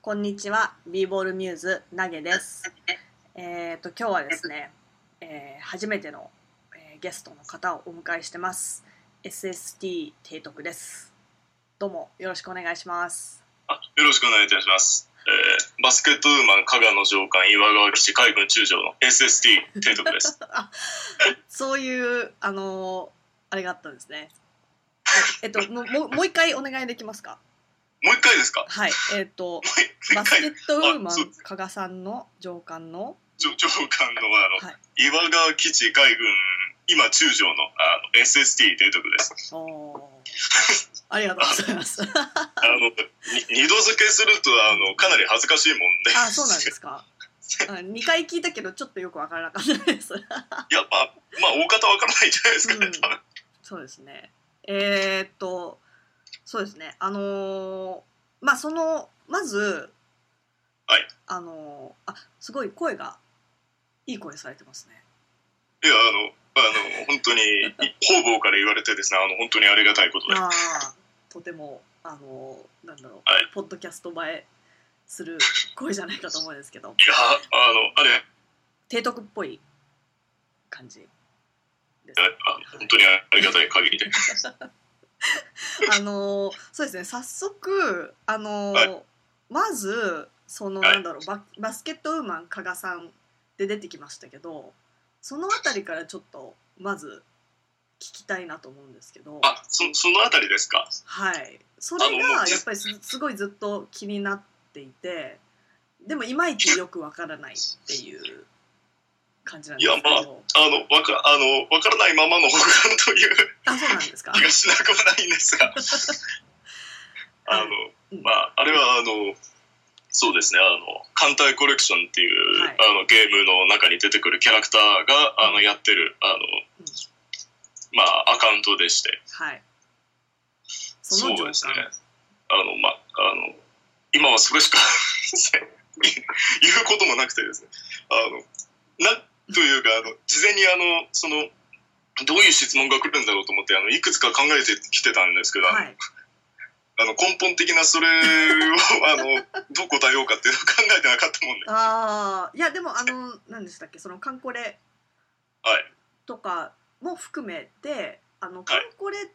こんにちは、ビーボールミューズナゲです。今日はですね、初めての、ゲストの方をお迎えしてます。SST 提督です。どうもよろしくお願いします。 よろしくお願いいたします。バスケットウーマン加賀の上官岩川基地海軍中将の SST 提督です。 そういうあれがあったんですね。もう一回お願いできますか？ もう一回ですか？ はい。バスケットウーマン加賀さんの上官のはい、岩川基地海軍今中将のSST 提督です。 ありがとうございます。 二度付けするとかなり恥ずかしいもんで。 そうなんですか。2回聞いたけどちょっとよくわからなかったです。いやまあ大方わからないじゃないですかね、多分。 そうですね。そうですね。まず、 はい。 すごい声がいい声されてますね。 いや本当に方々から言われてですね、本当にありがたいことで。 とてもなんだろう、 はい、 ポッドキャスト映えする声じゃないかと思うんですけど。 いやあれ提督っぽい感じです、 本当にありがたい限りで。 そうですね。早速はい、 まずなんだろう、バスケットウーマン加賀さんで出てきましたけど、そのあたりからちょっとまず聞きたいなと思うんですけど。 そのあたりですか？ はい。それがやっぱりすごいずっと気になっていて、でもいまいちよくわからないっていう感じなんですけど。 いやわからないままの保管というそうなんですか。 気がしなくもないんですがあれはそうですね、艦隊コレクションっていう、はい、ゲームの中に出てくるキャラクターがやってるアカウントでして、 はい、 そうですね、今はそれしか言うこともなくてですね、なんというか事前にどういう質問が来るんだろうと思っていくつか考えてきてたんですけど、はい、根本的なそれをどう答えようかっていうのを考えてなかったもんで。 いやでも何でしたっけ、そのカンコレとかも含めて、カンコレって、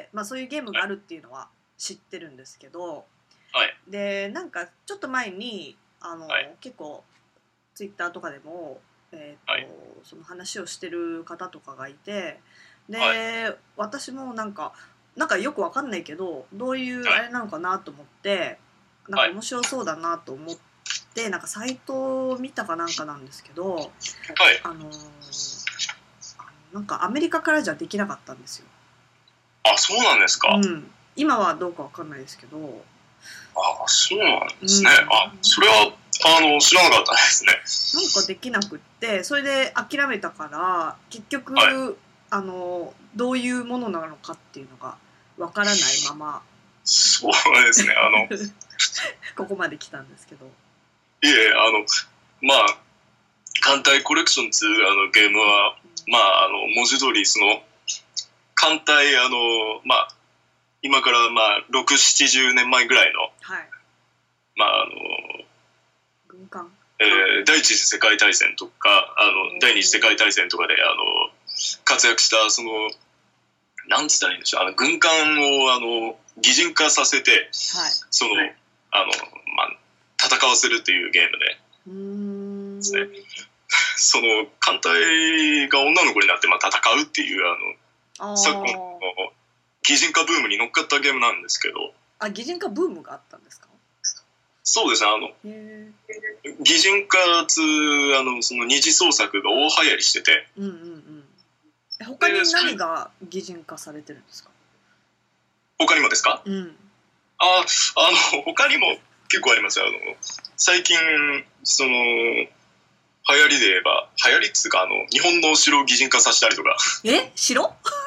そういうゲームがあるっていうのは知ってるんですけど、 はい、 でなんかちょっと前に結構ツイッターとかでも、その話をしてる方とかがいて、で、私もなんかよくわかんないけどどういうあれなのかなと思って、なんか面白そうだなと思って、なんかサイトを見たかなんかなんですけど、なんかアメリカからじゃできなかったんですよ。 そうなんですか。 今はどうかわかんないですけど。 そうなんですね。それは知らなかったですね。 なんかできなくって、それで諦めたから結局、どういうものなのかっていうのがわからないまま、 そうですね、 ここまで来たんですけど。 いえ、艦隊コレクション2ゲームは、文字通り艦隊今から6、70年前ぐらいの、 はい、軍艦、 第一次世界大戦とか第二次世界大戦とかで活躍したなんつったらいいんでしょう、軍艦を擬人化させて、はい、戦わせるっていうゲームでですね、艦隊が女の子になって戦うっていう昨今の擬人化ブームに乗っかったゲームなんですけど。 擬人化ブームがあったんですか？ そうですね、擬人化その二次創作が大流行りしてて、 他に何が擬人化されてるんですか？ 他にもですか？他にも結構ありますよ。最近流行りで言えば、流行りっつうか日本のお城を擬人化させたりとか。 城？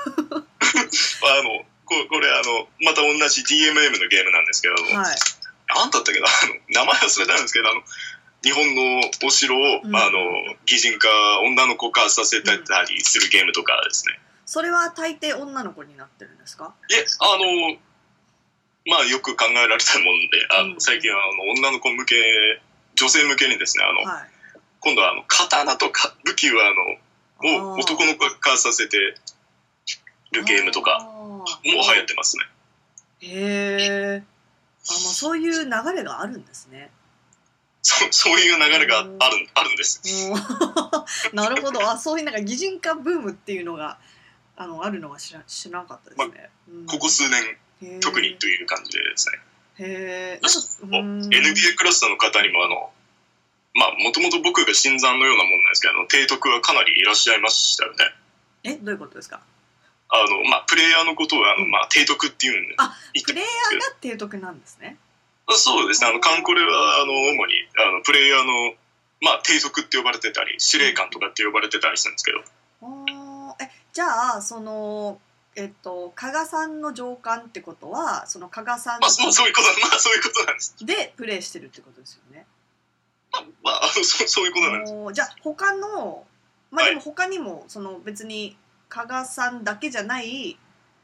これまた同じ DMM のゲームなんですけど、はい、なんだったっけな、名前忘れたんですけど、日本のお城を、擬人化、女の子化させたりするゲームとかですね。 それは大抵女の子になってるんですか？ まあよく考えられたもんで、最近は女の子向け、女性向けにですね、はい、今度は刀とか武器をを男の子化させてるゲームとかも流行ってますね。 へえ。まあそういう流れがあるんですね。 そういう流れがあるんです。 なるほど。そういうなんか擬人化ブームっていうのがあるのは知らなかったですね。 ここ数年特にという感じでですね。 へえ。 NBA クラスターの方にもまあもともと僕が新参のようなもんなんですけど、提督はかなりいらっしゃいましたよね。 どういうことですか？ まあプレイヤーのことをまあ提督っていうんで。 プレイヤーが提督なんですね。 そうですね。カンコレは主にプレイヤーのまあ提督って呼ばれてたり、司令官とかって呼ばれてたりするんですけど。 じゃあ加賀さんの上官ってことはその加賀さんそういうことなんです。 でプレイしてるってことですよね。 そういうことなんです。 じゃあ他のでも他にも別に加賀さんだけじゃない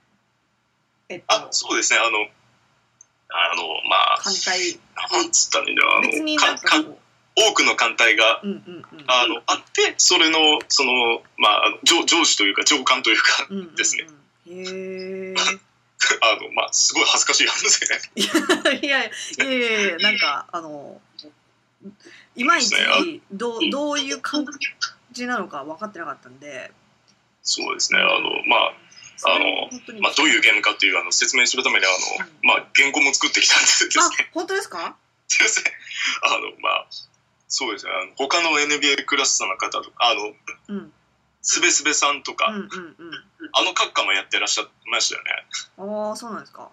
そうですね。まあ艦隊なんつったらいいんだろう。 別になんか多くの艦隊があってそれのまあ上司というか上官というかですね。 へえ。 まあすごい恥ずかしい話でね。いやなんかいまいちどういう感じなのか分かってなかったんで。 そうですね。まあどういうゲームかっていう説明するためにまあ原稿も作ってきたんですけどね。 本当ですか？ ですね。まあそうですね。他の NBA クラスターの方とかすべすべさんとか閣下もやってらっしゃいましたよね。 そうなんですか。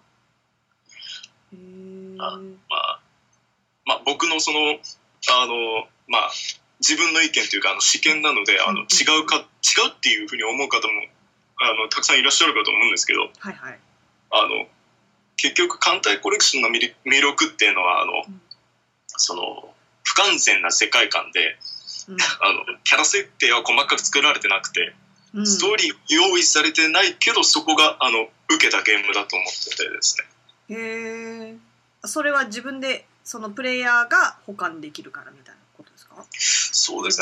まあ僕のまあ自分の意見というか試験なので違うっていうふうに思う方もたくさんいらっしゃるかと思うんですけど、 はいはい、 結局艦隊コレクションの魅力っていうのは不完全な世界観で、キャラ設定は細かく作られてなくて、ストーリー用意されてないけどそこが受けたゲームだと思っててですね。へえ。それは自分でそのプレイヤーが保管できるからみたいなことですか？ そうですね。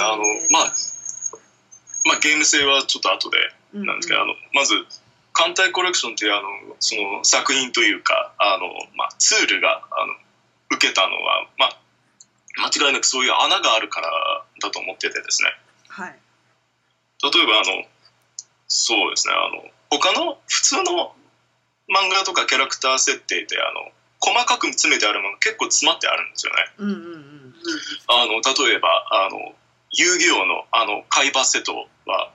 まあゲーム性はちょっと後でなんですけど、まず艦隊コレクションっていうその作品というかまあ、ツールが受けたのは、まあ、間違いなくそういう穴があるからだと思っててですね。 はい、 例えばそうですね他の普通の漫画とかキャラクター設定って細かく詰めてあるもの結構詰まってあるんですよね。例えば遊戯王の海馬セトは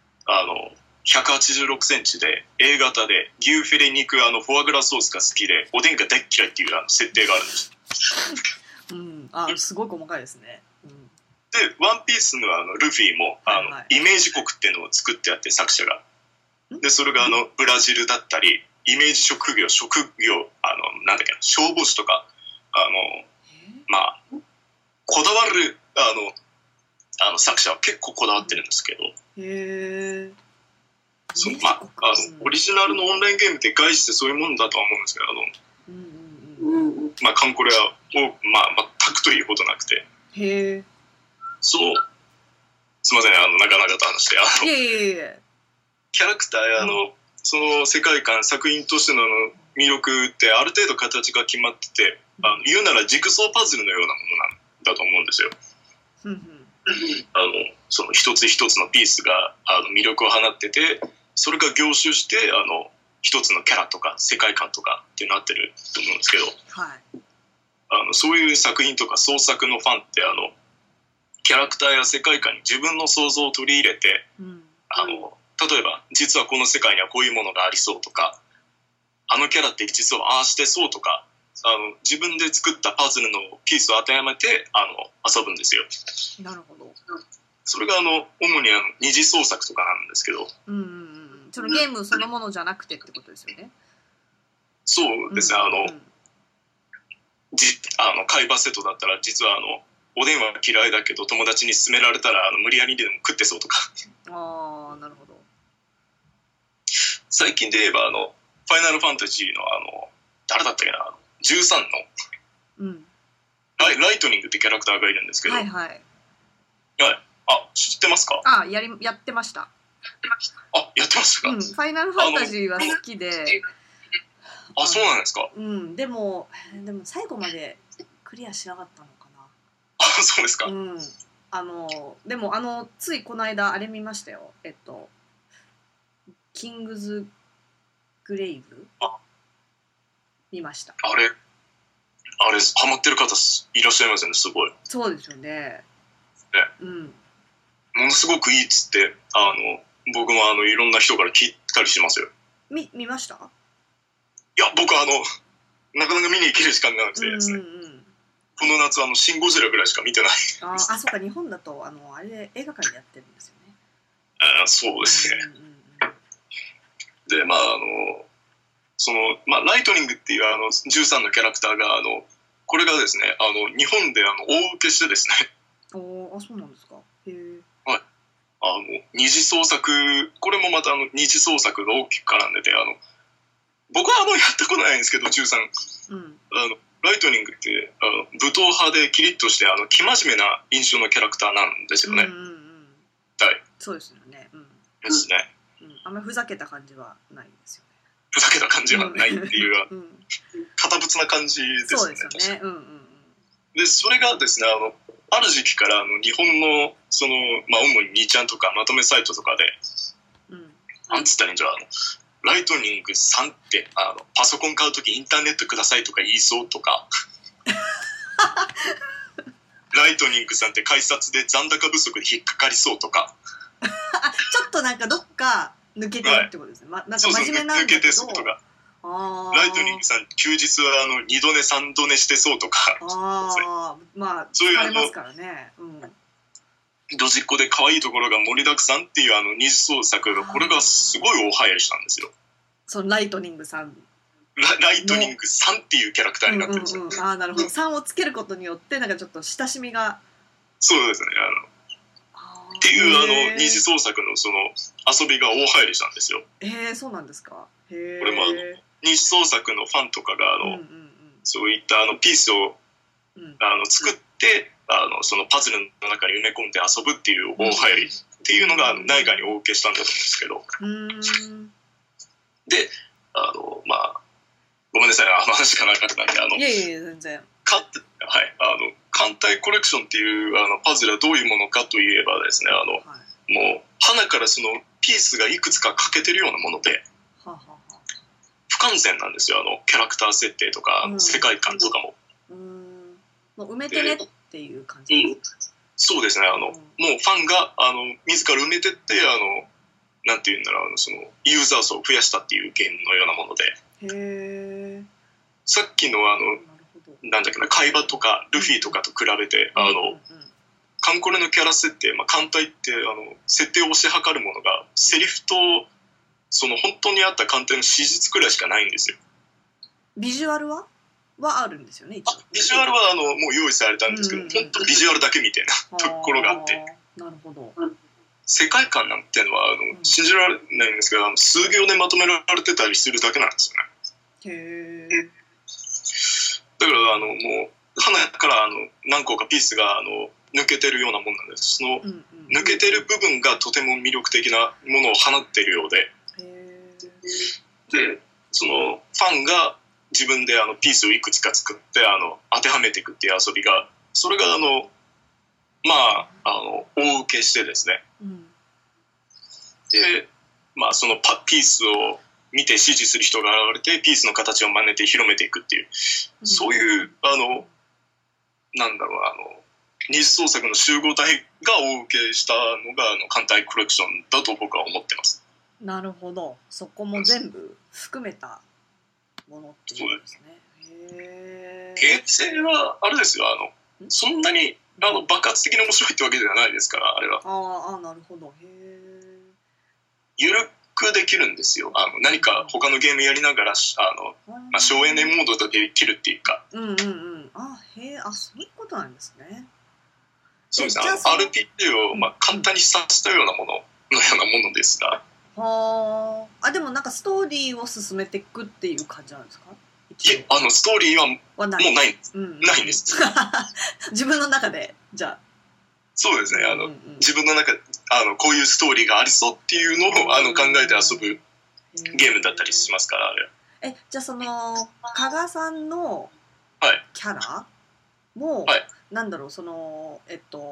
186センチで A 型で牛フィレ肉フォアグラソースが好きでおでんが大っ嫌いっていう設定があるんです。 すごい細かいですね。 でワンピースのルフィもイメージ国っていうのを作ってあって作者がでそれがブラジルだったりイメージ職業なんだっけな消防士とかまあこだわる作者は結構こだわってるんですけど。 へー。 オリジナルのオンラインゲームって概してそういうもんだとは思うんですけどまあカンコレはまあ全くというほどなくて。 へー。 そうすいませんなかなかと話してキャラクターやその世界観作品としての魅力ってある程度形が決まってて言うならジグソーパズルのようなものなんだと思うんですよ。その一つ一つのピースが魅力を放っててそれが凝集して一つのキャラとか世界観とかってなってると思うんですけど、 はい、 そういう作品とか創作のファンってキャラクターや世界観に自分の想像を取り入れて、例えば実はこの世界にはこういうものがありそうとかキャラって実はああしてそうとか自分で作ったパズルのピースを当てはめて遊ぶんですよ。 なるほど。 それが主に二次創作とかなんですけど、 そのゲームそのものじゃなくてってことですよね。 そうですね。海馬セットだったら実はおでんは嫌いだけど友達に勧められたら無理やりでも食ってそうとか。 ああ、なるほど。 最近で言えばファイナルファンタジーの誰だったっけな、13の、 うん、 ライトニングってキャラクターがいるんですけど、 はいはい。 はい、あ、知ってますか？ やってました。 あ、やってましたか？ うん、ファイナルファンタジーは好きで。 あ、そうなんですか？ うん、でも最後までクリアしなかったのかな。 あ、そうですか？ うん、でもついこの間あれ見ましたよ。キングズグレイブ見ました。 あれハマってる方いらっしゃいますよね、すごい。 そうですよね。 ね、 うん、 ものすごくいいっつって僕もいろんな人から聞いたりしますよ。 見ました？ いや、僕なかなか見に行ける時間がなくてですね、この夏シン・ゴジラぐらいしか見てない。 そうか、日本だとあれ映画館でやってるんですよね。 そうですね。でライトニングっていう13のキャラクターがこれがですね日本で大受けしてですね。 そうなんですか。へえ。 はい。二次創作、これもまた二次創作が大きく絡んでて僕はやったことないんですけど13、ライトニングって武闘派でキリッとして生真面目な印象のキャラクターなんですよね。はい。 そうですよね。 ですね。 あんまりふざけた感じはないんですよね。 ふざけた感じはないっていう堅物な感じですね。 そうですよね。 でそれがですねある時期から日本の主に2ちゃんとかまとめサイトとかで、なんつったらいいんじゃライトニングさんってパソコン買うときインターネットくださいとか言いそうとかライトニングさんって改札で残高不足で引っかかりそうとかちょっとなんかどっか抜けてるってことですね、なんか真面目なんだけど、抜けてそうとか、 ライトニングさん休日は2度寝3度寝してそうとか、 まあ疲れますからね。 ドジっ子で可愛いところが盛りだくさんっていう二次創作がこれがすごい大流行りしたんですよ。 そのライトニングさん、 ライトニングさんっていうキャラクターになってるんですよ。 なるほど。3をつけることによってなんかちょっと親しみが。 そうですね。っていう二次創作のその遊びが大流行りしたんですよ。 そうなんですか。これも二次創作のファンとかがそういったピースを作ってそのパズルの中に埋め込んで遊ぶっていう大流行りっていうのが内外に大受けしたんだと思うんですけど。でごめんなさい話がなかったんでいや全然。 艦隊コレクションっていうパズルはどういうものかといえばですねもう花からそのピースがいくつか欠けてるようなもので不完全なんですよキャラクター設定とか世界観とかも。 もう埋めてねっていう感じです。 そうですねもうファンが自ら埋めてってなんていうんだろうそのユーザー層を増やしたっていうゲームのようなもので。さっきのなんだっけな海馬とかルフィとかと比べてカンコレのキャラ設定、艦隊って設定を推し量るものがセリフとその本当にあった艦隊の史実くらいしかないんですよ。 ビジュアルはあるんですよね。 ビジュアルはもう用意されたんですけど、本当ビジュアルだけみたいなところがあって。 なるほど。 世界観なんてのは信じられないんですけど数行でまとめられてたりするだけなんですよね。だからもう花から何個かピースが抜けてるようなもんなんです。その抜けてる部分がとても魅力的なものを放っているようで、でそのファンが自分でピースをいくつか作って当てはめていくっていう遊びがそれが大受けしてですね、でそのピースを見て支持する人が現れてピースの形を真似て広めていくっていうそういうなんだろう二次創作の集合体が大受けしたのが艦隊コレクションだと僕は思ってます。 なるほど。そこも全部含めたものっていうことですね。 ゲーム性はあれですよそんなに爆発的に面白いってわけではないですからあれは。 なるほど。 ゆるくできるんですよ。何か他のゲームやりながら省エネモードでできるっていうか。 そういうことなんですね。 そうですね。RPG を簡単にさせたようなもののようなものですが。 でもなんかストーリーを進めていくっていう感じなんですか？一一応ストーリーはもうないんです、ないんです。 自分の中でじゃあそうですね、自分の中でこういうストーリーがありそうっていうのを考えて遊ぶゲームだったりしますから。 じゃあその加賀さんのキャラも、 はい、 なんだろう、その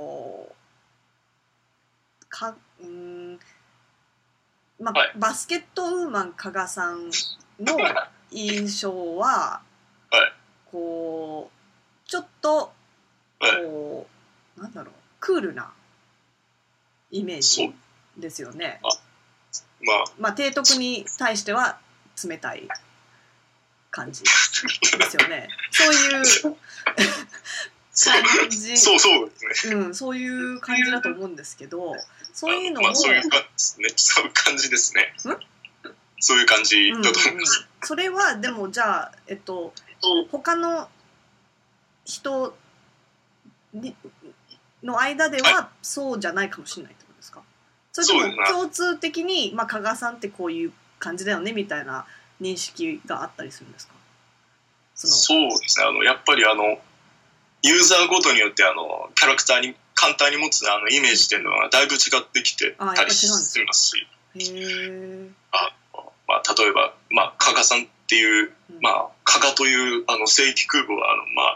まあ、バスケットウーマン加賀さんの印象は、こうちょっとこう、なんだろう、クールなイメージですよね。まあ提督に対しては冷たい感じですよね。そういう感じ、 そうですね。 そういう感じだと思うんですけど、そういうのも、 そういう感じですね。そういう感じですね。そういう感じだと思います。 それはでもじゃあ他の人の間ではそうじゃないかもしれないってことですか？それとも共通的に、まあ、加賀さんってこういう感じだよねみたいな認識があったりするんですか？ そうですね、やっぱりユーザーごとによってキャラクターに簡単に持つイメージっていうのはだいぶ違ってきてたりしますし、まあ、例えば、まあ、加賀さんっていう、まあ、加賀という正規空母は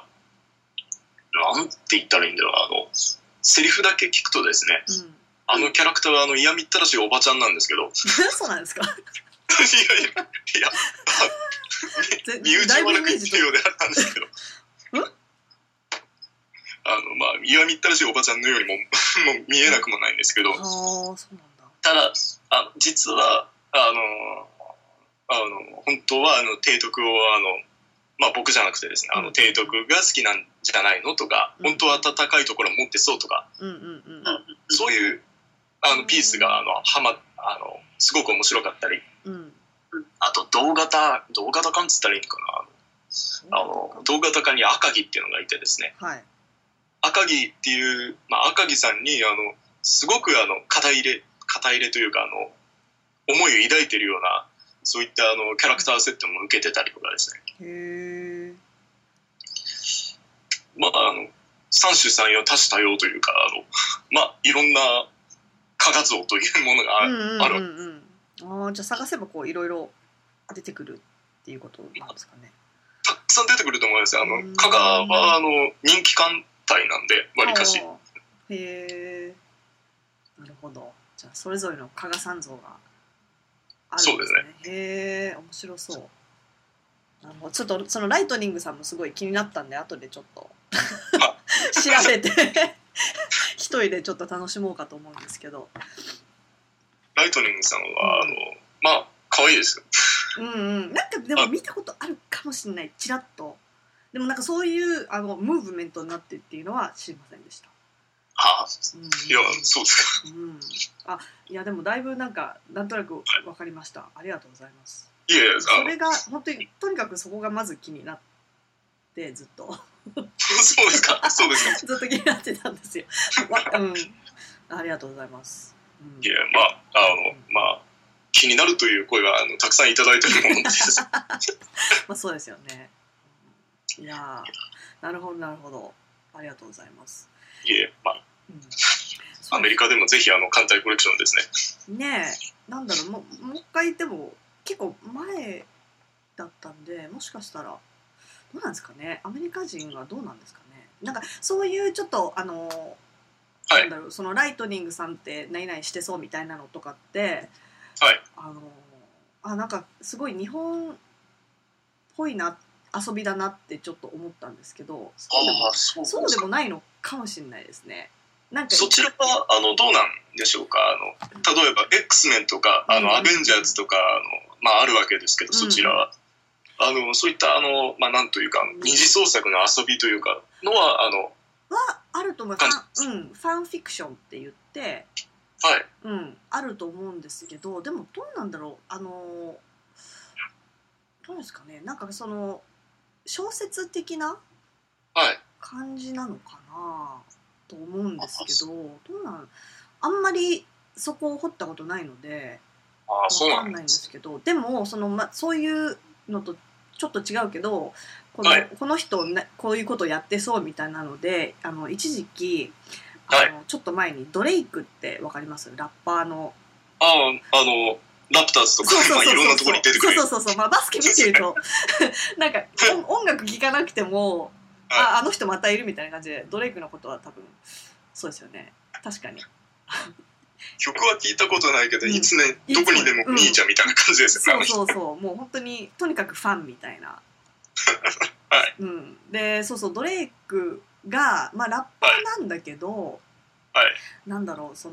なんて言ったらいいんだろう、セリフだけ聞くとですね、キャラクターは嫌みったらしいおばちゃんなんですけどそうなんですか？ いや身内悪く言ってるようであったんですけどまあ嫌みったらしいおばちゃんのようにもう見えなくもないんですけど、ただ実は本当は提督をまあ僕じゃなくてですね、提督が好きなんじゃないのとか、本当は温かいところ持ってそうとか、そういうピースがすごく面白かったり、あと同型感っつったらいいのかな、同型化に赤木っていうのがいてですね、赤木っていう、まあ、赤木さんにすごく肩入れというか思いを抱いているような、そういったキャラクター設定も受けてたりとかですね。まあ三種三様多種多様というかまあいろんな加賀像というものがある。 じゃあ探せばこういろいろ出てくるっていうことなんですかね。 たくさん出てくると思います。加賀は人気艦隊なんでわりかし。 なるほど。じゃあそれぞれの加賀さん像があるんですね。 そうですね。 面白そう。なるほど。ちょっとそのライトニングさんもすごい気になったんで後でちょっと調べて一人でちょっと楽しもうかと思うんですけど。 ライトニングさんはまあ可愛いですよ。 なんかでも見たことあるかもしれない、ちらっと。でもなんかそういうムーブメントになってっていうのは知りませんでした。 いやそうですか。いやでもだいぶなんとなく分かりました。ありがとうございます。 いやそれが本当にとにかくそこがまず気になってずっとそうですか。 ずっと気になってたんですよ。ありがとうございます。 いやまあ気になるという声はたくさんいただいているものです。 まあそうですよね。いやなるほどありがとうございます。 まあアメリカでもぜひ艦隊コレクションですね。ねえ、なんだろう、もう一回でも結構前だったんで、もしかしたらどうなんですかね。アメリカ人はどうなんですかね。なんかそういうちょっとなんだろう、そのライトニングさんって何々してそうみたいなのとかって、なんかすごい日本っぽいな、遊びだなってちょっと思ったんですけど、そうでもないのかもしれないですね。なんかそちらはどうなんでしょうか。例えば X メンとかアベンジャーズとかまああるわけですけど、そちらはそういったまあなんというか二次創作の遊びというかのはあると思います。ファンフィクションって言って、あると思うんですけど、でもどうなんだろう、どうですかね。なんかその小説的な感じなのかなと思うんですけど、どうなんあんまりそこを掘ったことないので分かんないんですけど、でもそういうのとちょっと違うけどはい、 この人、ね、こういうことやってそうみたいなので一時期ちょっと前にドレイクってわかります？ラッパーの。 ラプターズとか、まあ、いろんなところに出てくる。 そう、まあ、バスケ見てるとなんか音楽聴かなくても、 はい、 あの人またいるみたいな感じで、ドレイクのことは多分そうですよね。確かに曲は聞いたことないけど、いつね、どこにでも兄ちゃんみたいな感じですよね。 そう、もう本当にとにかくファンみたいなはい、 でドレイクが、まあ、ラッパーなんだけど、 はい、 なんだろう、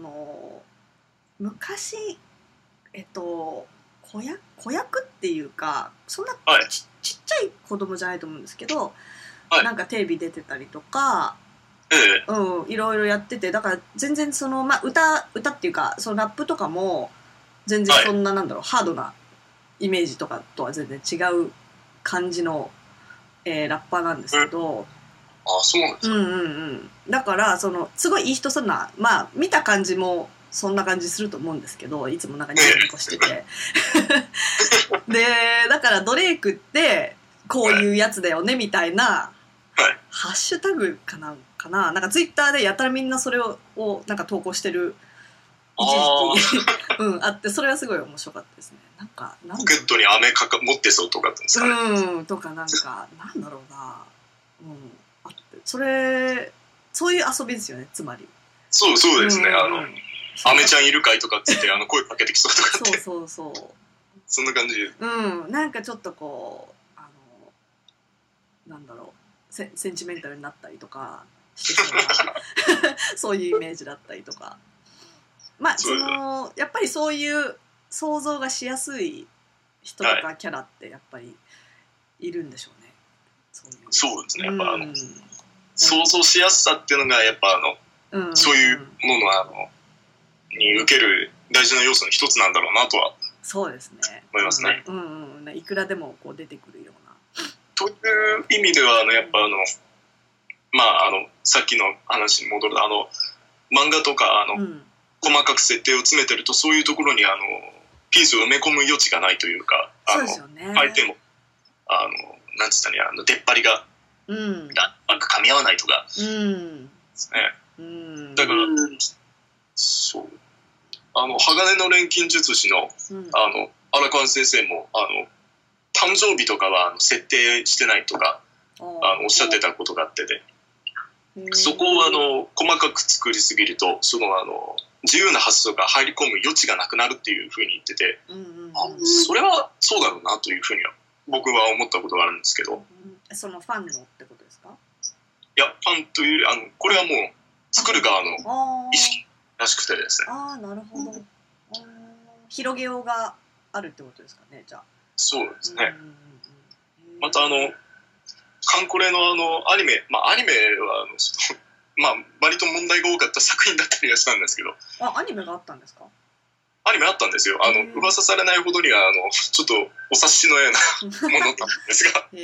昔子役っていうか、そんな ちっちゃい子供じゃないと思うんですけど、 はい、 なんかテレビ出てたりとか、いろいろやってて、だから全然まあ、歌っていうかラップとかも全然そんな、なんだろう、ハードなイメージとかとは全然違う感じの、ラッパーなんですけど、 あ、そうなんですか。 だからすごいいい人そうな、まあ見た感じもそんな感じすると思うんですけど、いつもなんかニコニコしててでだからドレイクってこういうやつだよねみたいな、ハッシュタグかなんかツイッターでやたらみんなそれをなんか投稿してる一時期あって、それはすごい面白かったですね。なんかポケットに飴持ってそうとかってんですかね。 とかなんだろうな、あって、そういう遊びですよね、つまり。 そうですね。アメちゃんいるかいとかって言って声かけてきそうとかって。 そうそんな感じ。 なんかちょっとこうなんだろう、センチメンタルになったりとかしてそうなそういうイメージだったりとか、まあやっぱりそういう想像がしやすい人とかキャラってやっぱりいるんでしょうね。 そうですね。やっぱ想像しやすさっていうのがやっぱそういうものに受ける大事な要素の一つなんだろうなとはそうですね、 思いますね。 いくらでもこう出てくるような。 という意味ではやっぱまあさっきの話に戻る漫画とか細かく設定を詰めてると、そういうところにピースを埋め込む余地がないというか、 そうですよね、 相手もなんつったら出っ張りがなんか噛み合わないとかですね。だからそう鋼の錬金術師の荒川先生も誕生日とかは設定してないとかおっしゃってたことがあってで、そこを細かく作りすぎると自由な発想が入り込む余地がなくなるっていうふうに言ってて、それはそうだろうなというふうには僕は思ったことがあるんですけど、 そのファンのってことですか？ いや、ファンというこれはもう作る側の意識らしくてですね。 なるほど。広げようがあるってことですかね、じゃあ。 そうですね。またカンコレのアニメ、アニメはまあ割と問題が多かった作品だったりはしたんですけど。 アニメがあったんですか？ アニメあったんですよ。噂されないほどにはちょっとお察しのようなものなんですがフ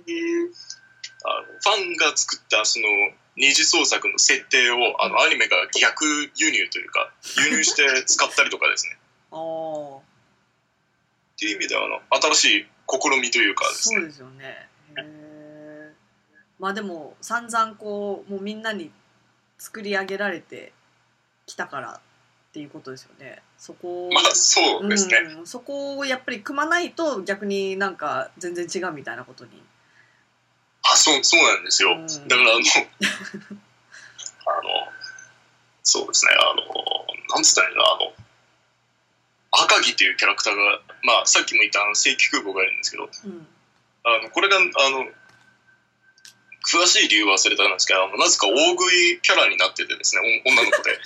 ァンが作った二次創作の設定をアニメが逆輸入というか輸入して使ったりとかですねっていう意味では新しい試みというかですね。 そうですよね。まあでも散々もうみんなに作り上げられてきたからっていうことですよね。そうですね、 そこをやっぱり組まないと逆になんか全然違うみたいなことに。 そうなんですよ。だからそうですね、なんつったらいいの、赤城っていうキャラクターが、さっきも言った正規空母がいるんですけど、これが詳しい理由は忘れたんですけど、なぜか大食いキャラになっててですね、女の子で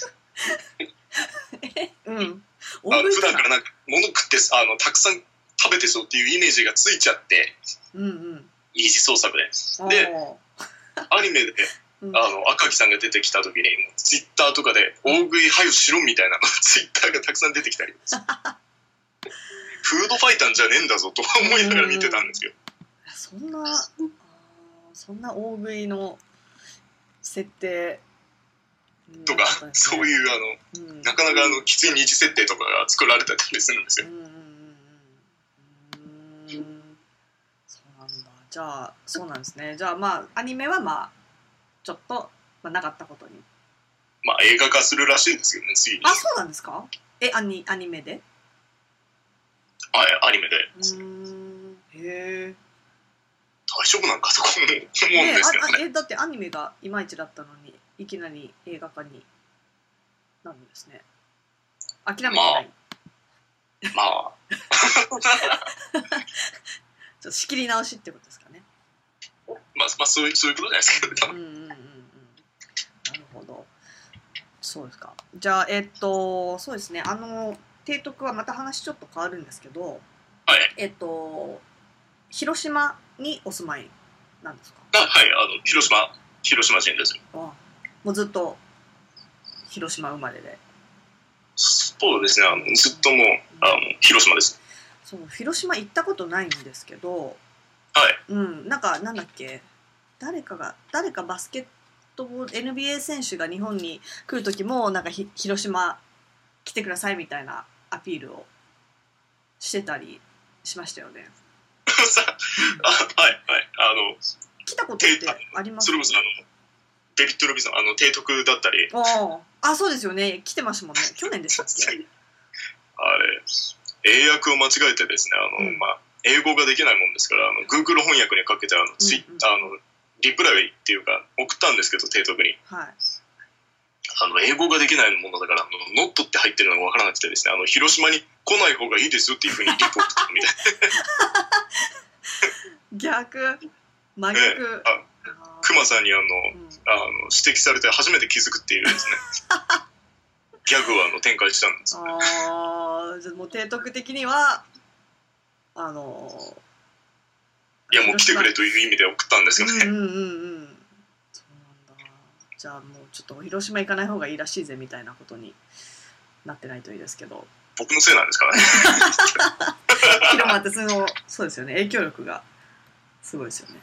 普段からなんか物食ってたくさん食べてそうっていうイメージがついちゃって、二次創作でアニメで赤木さんが出てきた時にツイッターとかで大食いはよしろみたいなツイッターがたくさん出てきたりフードファイターじゃねえんだぞと思いながら見てたんですよ。 そんな大食いの設定とか、そういうなかなかきつい二次設定とかが作られたりするんですよ。 そうなんじゃあそうなんですね。じゃあまあアニメはまあちょっと、まあ、なかったことに。 まあ映画化するらしいですけどね、ついに。 あ、そうなんですか？アニメで？ はい、アニメで。 へえ。 大丈夫なんかと思うんですけどね。 だってアニメがいまいちだったのにいきなり映画化になるんですね。諦めてない。 まあちょっと仕切り直しってことですかね。 まあそういうことじゃないですけど、多分。 なるほど。そうですか。じゃあそうですね。提督はまた話ちょっと変わるんですけど、 はい。 広島にお住まいなんですか？ はい、広島人です。 もうずっと広島生まれで。 そうですね、ずっともう広島です。 そう、広島行ったことないんですけど、 はい。 なんかなんだっけ、誰かバスケットボール NBA 選手が日本に来る時もなんか広島来てくださいみたいなアピールをしてたりしましたよね。 はいはい、 来たことってあります？ それこそデビッド・ロビンソン提督だったり。 そうですよね、来てましたもんね。去年でしたっけ？ あれ英訳を間違えてですね、まあ英語ができないもんですからGoogle 翻訳にかけてリプライっていうか送ったんですけど、提督に。 はい。 英語ができないものだからノットって入ってるのが分からなくてですね、広島に来ない方がいいですよっていうふうにリポートみたいな真逆。 熊さんに指摘されて初めて気づくっていうですねギャグを展開したんです、ね。 じゃあもう提督的にはいやもう来てくれという意味で送ったんですよね。そうなんだ。 じゃあもうちょっと広島行かない方がいいらしいぜみたいなことになってないといいですけど。 僕のせいなんですからね。 広間ってそうですよね、影響力がすごいですよね。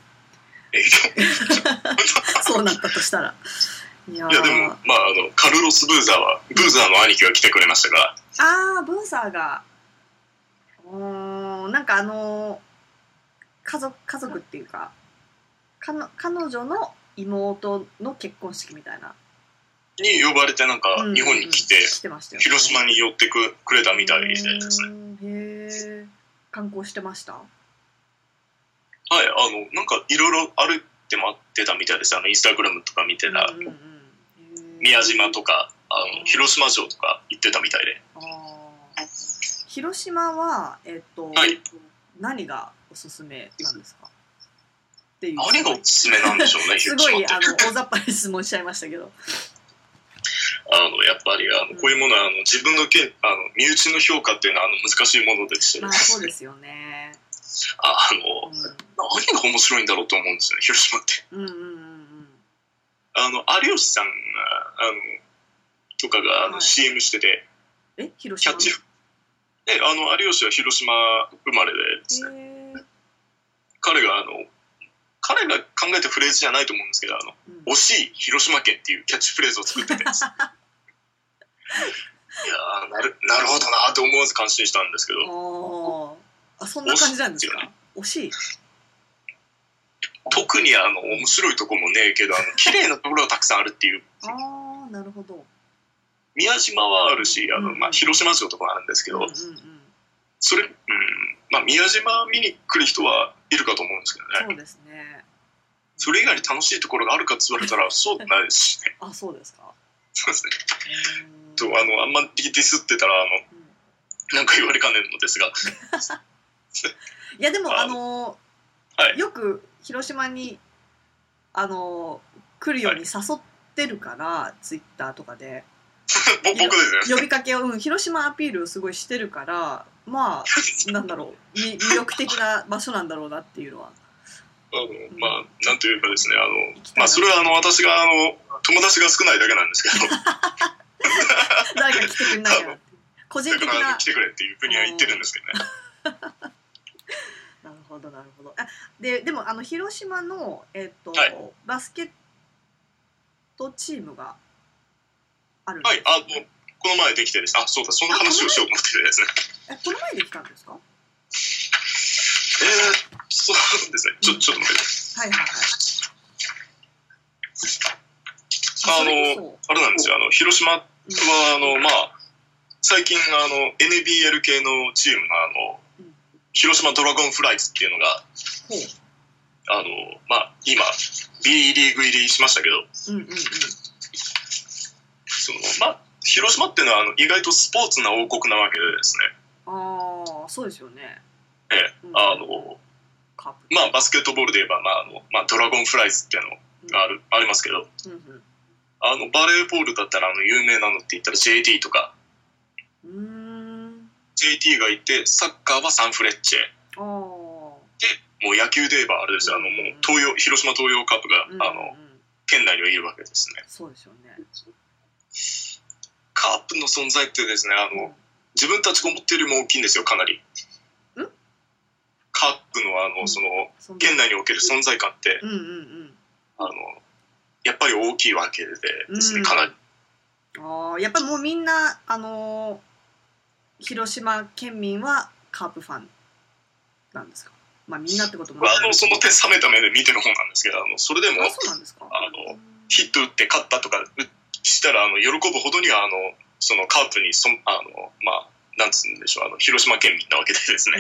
そうなったとしたら。いやでもまあカルロス・ブーザーの兄貴が来てくれましたから。 ブーザーがなんか家族っていうか彼女の妹の結婚式みたいなに呼ばれてなんか日本に来て、 ましたよね、 広島に寄ってくれたみたいですね。 へえ。観光してました？はい 、なんかいろいろ歩いて回ってたみたいです。インスタグラムとか見てた、宮島とか広島城とか行ってたみたいで。 広島ははい、 何がおすすめなんですか？ 何がおすすめなんでしょうね。 すごい大雑把に質問しちゃいましたけど。 やっぱりこういうものは自分の身内の評価っていうのは難しいものでして、 そうですよね。 何が面白いんだろうと思うんですよね、広島って。有吉さんがとかがCM してて、 広島キャッチ有吉は広島生まれでですね、彼が考えたフレーズじゃないと思うんですけど惜しい広島県っていうキャッチフレーズを作っててですいやなるほどなって思わず感心したんですけど。 そんな感じなんですか？惜しい。 特に面白いところもねえけど綺麗なところがたくさんあるっていう。 なるほど。 宮島はあるし広島城とかあるんですけど、それ宮島見に来る人はいるかと思うんですけどね。 そうですね。 それ以外に楽しいところがあるかって言われたらそうでないですしね。 そうですか。 そうですね。あんまりディスってたらなんか言われかねるのですがいやでもよく広島に来るように誘ってるからツイッターとかで僕ですね、呼びかけを、広島アピールをすごいしてるからなんだろう魅力的な場所なんだろうなっていうのはなんというかですねそれは私が友達が少ないだけなんですけど誰か来てくれないかなって個人的な来てくれっていうふうには言ってるんですけどね。 なるほど。でも広島のバスケットチームがあるんです、 はい、この前できてですね。そうだ、その話をしようと思ってですね。 この前できたんですか？ そうですね。ちょっと待って。 はいはいはい。 あれなんですよ。広島はまあ最近NBL 系のチームの広島ドラゴンフライズっていうのがまあ今 B リーグ入りしましたけど、まあ広島っていうのは意外とスポーツな王国なわけでですね。 ああ、そうですよね。 まあバスケットボールで言えばまあドラゴンフライズっていうのがありますけど、バレーボールだったら有名なのって言ったら JT とか。JT がいて、サッカーはサンフレッチェ。で、もう野球で言えばあれですよ、もう広島東洋カープが、県内にはいるわけですね。 そうですよね。 カープの存在ってですね、自分たちが思っているよりも大きいんですよ、かなり。カープのその県内における存在感って、やっぱり大きいわけでですね、かなり。 やっぱりもうみんな広島県民はカープファンなんですか？まあみんなってこともその点冷めた目で見てる方なんですけど、それでもそうなんですか？ ヒット打って勝ったとかしたら喜ぶほどにはそのカープにまあなんつうんでしょう、広島県民なわけでですね。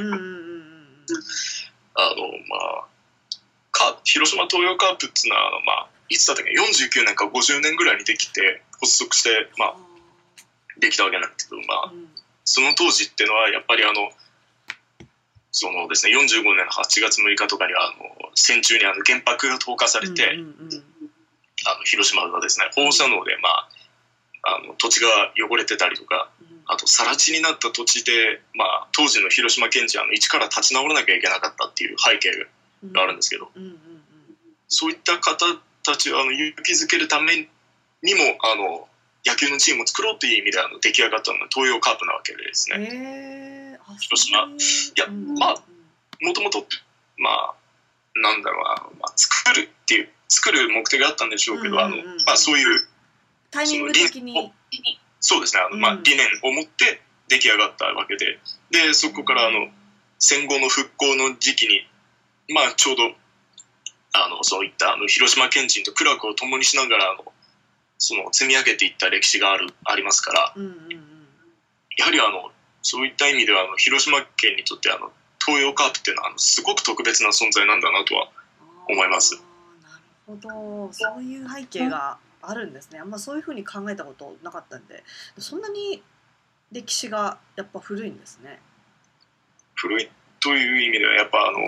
まあ広島東洋カープっていうのはまあいつだったっけ、49年か50年ぐらいにできて発足してまあできたわけなんですけど、まあその当時っていうのはやっぱりそのですね、45年の8月6日とかに戦中に原爆が投下されて、広島がですね、放射能でまあ土地が汚れてたりとか、あと更地になった土地で、まあ、当時の広島県知は一から立ち直らなきゃいけなかったっていう背景があるんですけど、そういった方たちを勇気づけるためにも野球のチームを作ろうという意味で出来上がったのが東洋カープなわけでですね。広島、いや、まあもともとまあなんだろうまあ、作る目的があったんでしょうけど、まあそういうタイミング的にそうですね、まあ理念を持って出来上がったわけで、でそこから戦後の復興の時期にまあちょうどそういった広島県人と苦楽を共にしながらその積み上げていった歴史がありますから、やはりそういった意味では広島県にとって東洋カープっていうのはすごく特別な存在なんだなとは思います。 なるほど、そういう背景があるんですね。あんまそういうふうに考えたことなかったんで、そんなに歴史がやっぱ古いんですね。 古いという意味ではやっぱ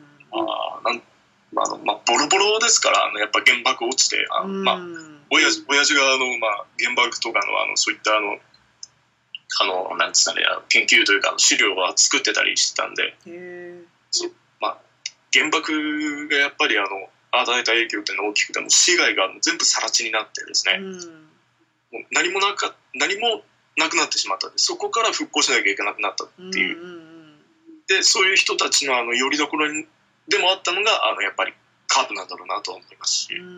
まあ、ボロボロですからやっぱ原爆落ちてまあ親父がまあ、原爆とかのそういったなんつったら研究というか資料は作ってたりしてたんで、まあ、原爆がやっぱり与えた影響っていうのは大きくても市街が全部更地になってですね、もう何もなくなってしまったんで、そこから復興しなきゃいけなくなったっていう、でそういう人たちのよりどころでもあったのがやっぱりカープなんだろうなと思いますし。なる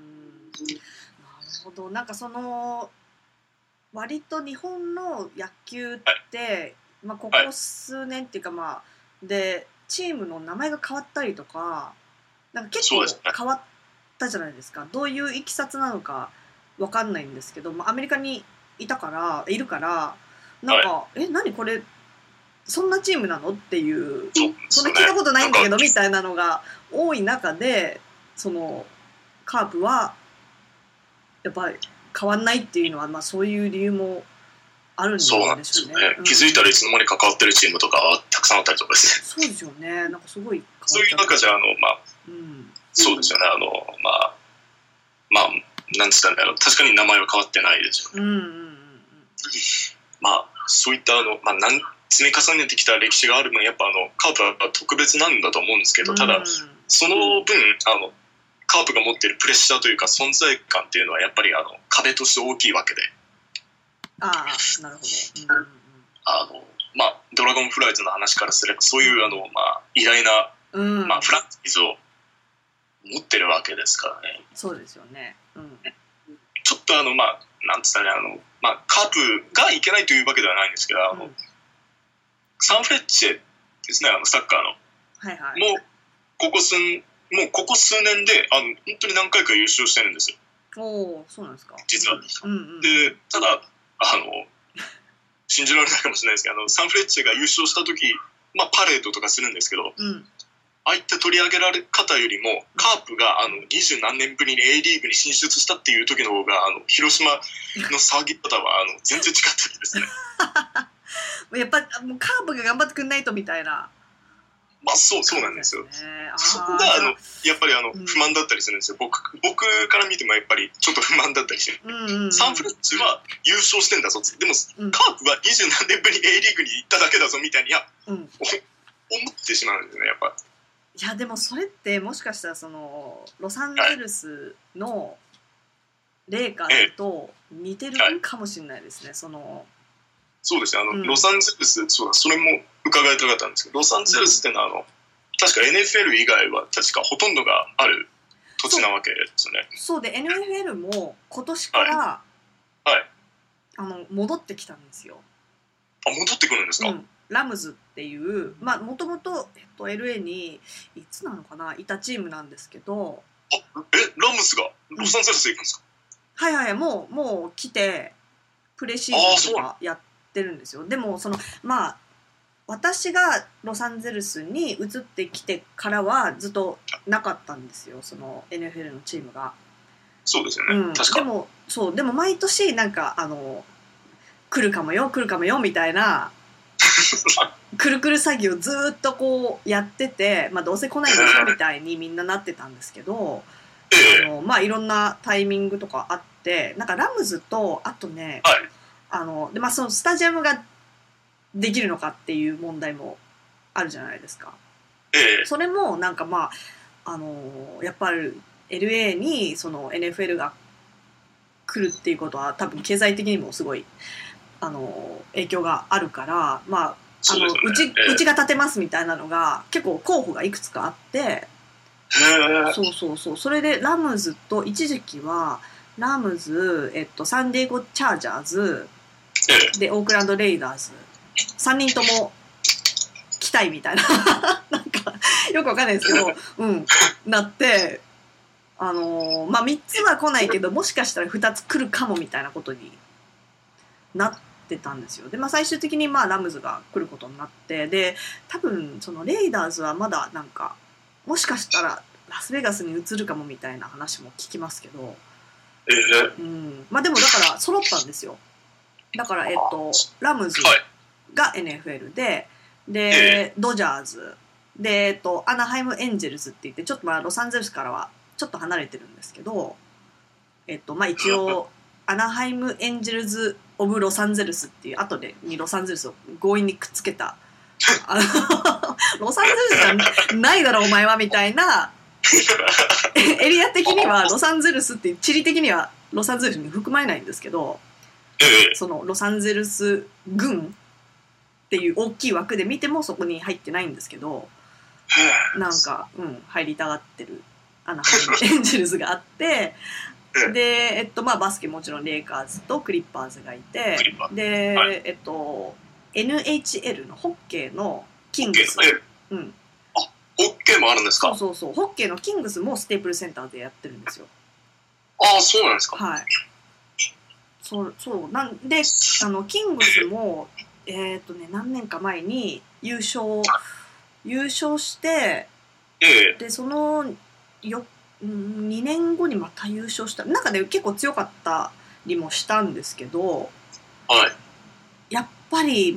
ほど。なんか割と日本の野球って、まあ、ここ数年っていうか、まあでチームの名前が変わったりとか、なんか結構変わったじゃないですか。どういういきさつなのかわかんないんですけど、まあ、アメリカにいるからなんか、何これそんなチームなのっていう、そんな聞いたことないんだけどみたいなのが多い中で、そのカープはやっぱり変わんないっていうのは、まあ、そういう理由もあるんでしょうね。 そうなんですよね。気づいたらいつの間に関わってるチームとかはたくさんあったりとかですね。 そうですよね。なんかすごいそういう中じゃまあ、そうですよね。まあなんつったんだろう、確かに名前は変わってないですよね。まあそういったまあ積み重ねてきた歴史がある分、やっぱカープは特別なんだと思うんですけど、ただその分カープが持っているプレッシャーというか存在感っていうのはやっぱり壁として大きいわけで。 なるほど。まあドラゴンフライズの話からすれば、そういうまあ偉大な、まあフランチャイズを持ってるわけですからね。 そうですよね。 ちょっとまあなんつったらまあカープがいけないというわけではないんですけど、サンフレッチェですね、サッカーの、もうここ数年で本当に何回か優勝してるんですよ。 おー、そうなんですか。 実は。 うんうん、 でただ信じられないかもしれないですけど、サンフレッチェが優勝した時、まあ、パレードとかするんですけど、ああいった取り上げられ方よりもカープが20何年ぶりに A リーグに進出したっていう時の方が広島の騒ぎ方は全然違ったりですね。 やっぱもうカープが頑張ってくんないとみたいな。 まあそうなんですよ。そこがやっぱり不満だったりするんですよ。僕から見てもやっぱりちょっと不満だったりして、サンフレッチェは優勝してんだぞ、でも、カープは20何年ぶりに A リーグに行っただけだぞみたいに思ってしまうんですよね、やっぱ。 いやでもそれってもしかしたらそのロサンゼルスのレイカーズと似てるかもしれないですね。 そうですね、ロサンゼルス、それも伺いたかったんですけど、ロサンゼルスってのは確か NFL 以外は確かほとんどがある土地なわけですよね。 そうで NFL も今年から、戻ってきたんですよ。 戻ってくるんですか？ ラムズっていうもともと LA にいつなのかないたチームなんですけど。 ラムズがロサンゼルス行くんですか？ はい、もう来てプレシーズンとかやってるんですよ。でも私がロサンゼルスに移ってきてからはずっとなかったんですよ、その NFL のチームが。 そうですよね、確か。 でも毎年なんか来るかもよみたいなくるくる詐欺をずっとこうやってて、どうせ来ないんでしょみたいにみんななってたんですけど、いろんなタイミングとかあって、なんかラムズとあとね、そのスタジアムができるのかっていう問題もあるじゃないですか。それもなんかやっぱり LA にその NFL が来るっていうことは多分経済的にもすごい影響があるから、うちが建てますみたいなのが結構候補がいくつかあって、それでラムズと一時期はラムズ、サンディエゴチャージャーズでオークランドレイダーズ3人とも来たいみたいななんかよくわかんないですけど、なって3つは来ないけどもしかしたら2つ来るかもみたいなことになってたんですよ。で最終的にラムズが来ることになって、で多分そのレイダーズはまだなんかもしかしたらラスベガスに移るかもみたいな話も聞きますけど、でもだから揃ったんですよ。だからラムズが NFL で、ドジャーズでアナハイムエンジェルズって言ってちょっとロサンゼルスからはちょっと離れてるんですけど、一応アナハイムエンジェルズオブロサンゼルスっていう後でにロサンゼルスを強引にくっつけたロサンゼルスじゃないだろお前はみたいなエリア的にはロサンゼルスって地理的にはロサンゼルスに含まれないんですけど、そのロサンゼルス郡っていう大きい枠で見てもそこに入ってないんですけど、なんか、入りたがってるアナハイムエンジェルズがあってで、バスケもちろんレイカーズとクリッパーズがいて、で、NHL のホッケーのキングス、 ホッケーもあるんですか？ そうホッケーのキングスもステープルセンターでやってるんですよ。 そうなんですか？ はい。そうなんでキングスも何年か前に優勝して、でその2年後にまた優勝した。なんかね結構強かったりもしたんですけど、やっぱり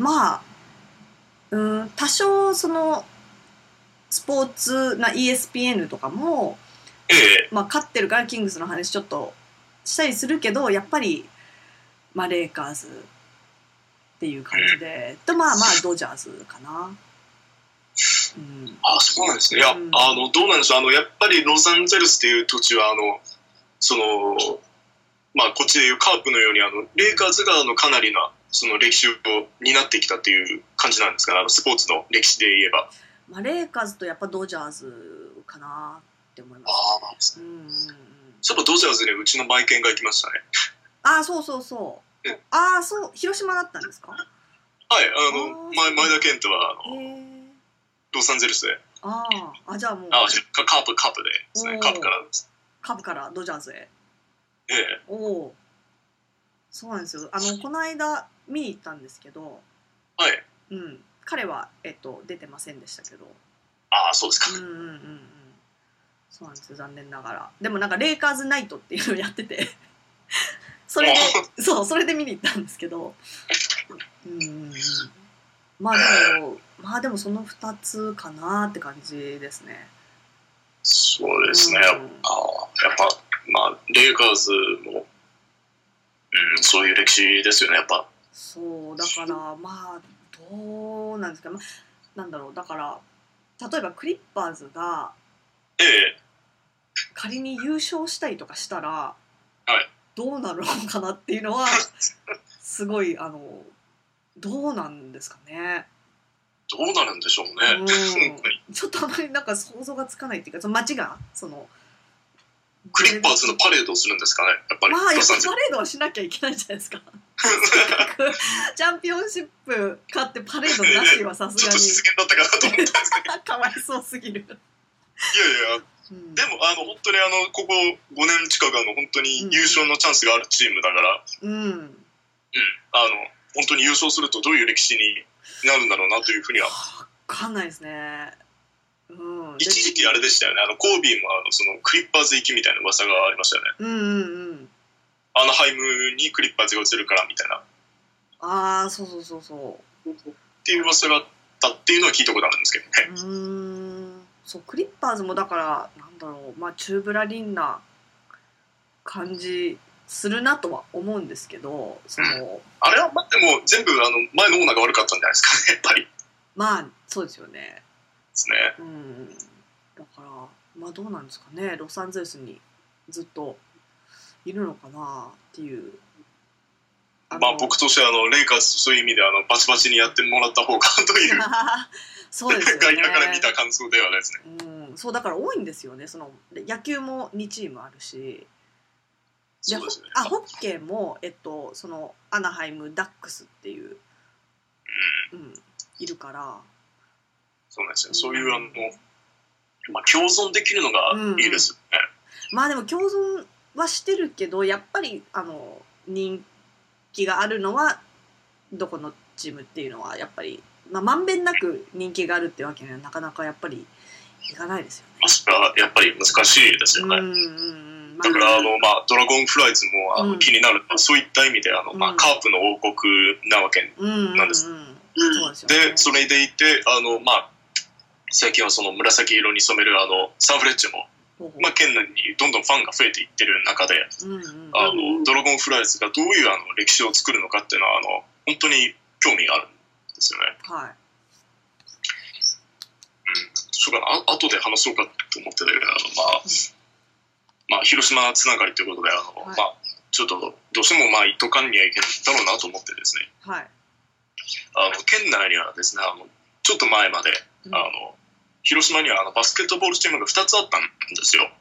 多少そのスポーツな ESPN とかも、勝ってるからキングスの話ちょっとしたりするけど、やっぱりレイカーズっていう感じで、とドジャーズかな。 そうなんですね。いや、どうなんでしょう。やっぱりロサンゼルスっていう土地はこっちでいうカープのようにレイカーズがかなりなその歴史を担ってきたっていう感じなんですかね。スポーツの歴史で言えば。 レイカーズとやっぱドジャーズかなって思います。 そういえばドジャーズにうちのマイケンが行きましたね。 そう広島だったんですか？ はい、前田健太はロサンゼルスでじゃあもうカープでですね。カープからです。 カープからドジャースへ。 ええ。 おお。そうなんですよ。この間見に行ったんですけど、 はい。 うん。彼は出てませんでしたけど。 そうですか。 そうなんですよ、残念ながら。でもなんかレイカーズナイトっていうのをやっててそれで見に行ったんですけど、まあでもその2つかなって感じですね。 そうですね。やっぱレイカーズも、そういう歴史ですよね、やっぱ。 そうだからどうなんですか、なんだろう、だから例えばクリッパーズが仮に優勝したりとかしたら、どうなるのかなっていうのはすごいどうなんですかね。 どうなるんでしょうね。 ちょっとあまりなんか想像がつかないっていうか、その街がクリッパーズのパレードをするんですかね、やっぱり。 やっぱパレードはしなきゃいけないじゃないですかチャンピオンシップ勝ってパレードなしはさすがにちょっと失言だったかなと思ったんですけどかわいそうすぎる。いやでも本当にここ5年近く本当に優勝のチャンスがあるチームだから、本当に優勝するとどういう歴史になるんだろうなというふうには分かんないですね。 一時期あれでしたよね、コービーもそのクリッパーズ行きみたいな噂がありましたよね。アナハイムにクリッパーズが移るからみたいな。 そうっていう噂があったっていうのは聞いたことあるんですけどね。そうクリッパーズもだからなんだろう、チューブラリンな感じするなとは思うんですけど、 あれはでも全部前のオーナーが悪かったんじゃないですかね、やっぱり。 そうですよね。 ですね。 だからどうなんですかね、ロサンゼルスにずっといるのかなっていう。 僕としてはレイカーズとそういう意味でバチバチにやってもらった方がというそうですよね、 外野から見た感想ではですね。 そうだから多いんですよね。野球も2チームあるし、 そうですね。 ホッケーもアナハイムダックスっていう、いるから。 そうなんですよ。そういう共存できるのがいいですよね。 でも共存はしてるけど、やっぱり人気があるのはどこのチームっていうのはやっぱりまんべんなく人気があるってわけにはなかなかやっぱりいかないですよね。 それはやっぱり難しいですよね。だからドラゴンフライズも気になる、そういった意味でカープの王国なわけなんです。でそれでいて最近はその紫色に染めるサンフレッチェも県内にどんどんファンが増えていってる中で、ドラゴンフライズがどういう歴史を作るのかっていうのは本当に興味があるんですよね。そうかな、後で話そうかと思ってたけど広島つながりということでちょっとどうしても一斗缶にはいけないだろうなと思ってですね、県内にはですねちょっと前まで広島にはバスケットボールチームが2つあったんですよ。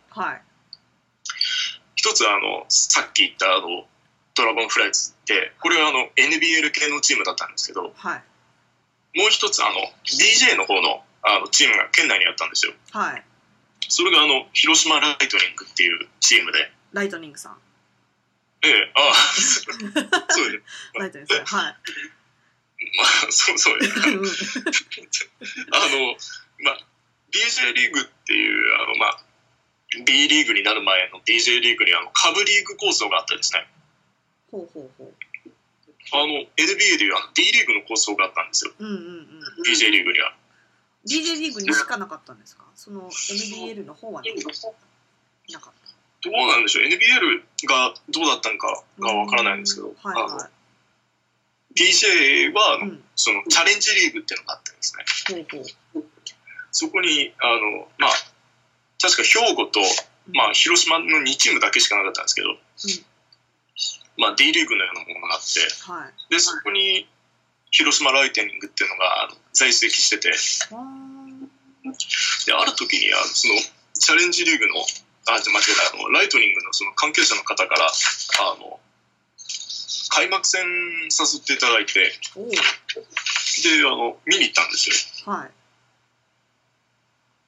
一つさっき言ったドラゴンフライズで、これはNBL 系のチームだったんですけど、もう一つDJ の方のチームが県内にあったんですよ。それが広島ライトニングっていうチームで。 ライトニングさん。 そうですね。 ライトニングさん、 そうです。DJ リーグっていうB リーグになる前の DJ リーグに下部リーグ構想があってですね。NBA でいうD リーグの構想があったんですよ。DJ リーグには。 DJ リーグにしかなかったんですか？その NBL の方はなかった。 どうなんでしょう。NBL がどうだったのかがわからないんですけど、DJ はそのチャレンジリーグっていうのがあってですね。そこに確か兵庫と広島の2チームだけしかなかったんですけど、D リーグのようなものがあって、でそこに広島ライトニングっていうのが在籍してて、である時にそのチャレンジリーグのライトニングのその関係者の方から開幕戦誘っていただいて、で見に行ったんですよ。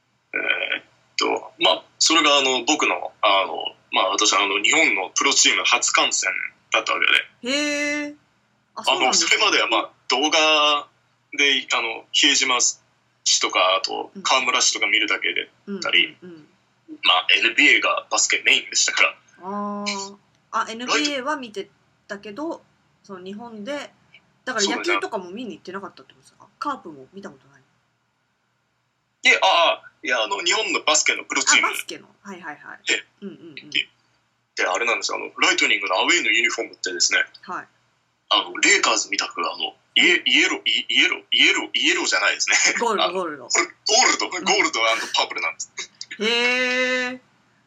まあそれが僕のまあ私日本のプロチーム初観戦だったわけで、 へえ。そうなんですね。 それまではまあ動画で比江島氏とかあと河村氏とか見るだけでたり、まあ NBA がバスケメインでしたから。 NBA は見てたけど、その日本でだから野球とかも見に行ってなかったってことですか？カープも見たことない？ いや日本のバスケのプロチーム。 バスケの、はいはいはい。 であれなんですよ、ライトニングのアウェイのユニフォームってですね、はい、レイカーズみたくイエローじゃないですね。 ゴールドこれゴールドパープルなんです。 へえ。 レイ